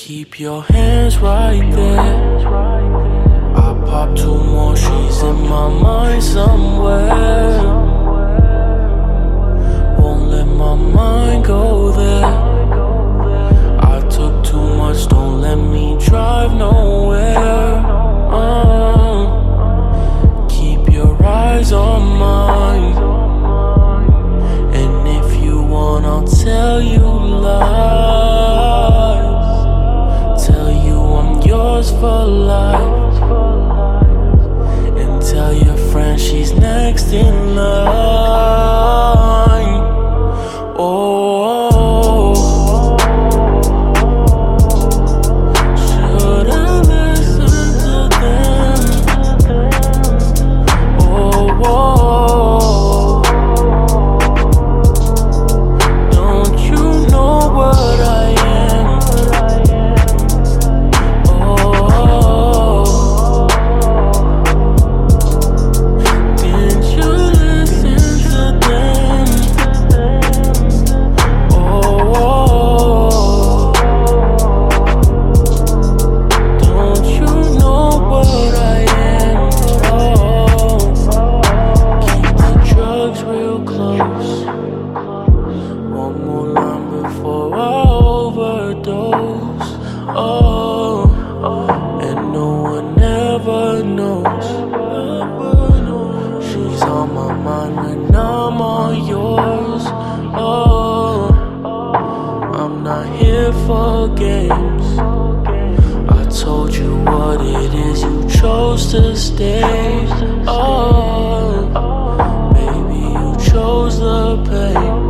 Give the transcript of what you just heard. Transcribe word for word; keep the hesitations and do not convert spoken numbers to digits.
Keep your hands right there. I pop two more, she's in my mind somewhere. Won't let my mind go there. I took too much, don't let me drive nowhere. uh, Keep your eyes on mine, and if you want, I'll tell you lies. Tell you I'm yours for life, and tell your friend she's next in line. Oh, should I listen to them? Oh, don't you know what I am? Oh, and no one ever knows. She's on my mind when I'm all yours. Oh, I'm not here for games. I told you what it is, you chose to stay. Oh, baby, you chose the pain.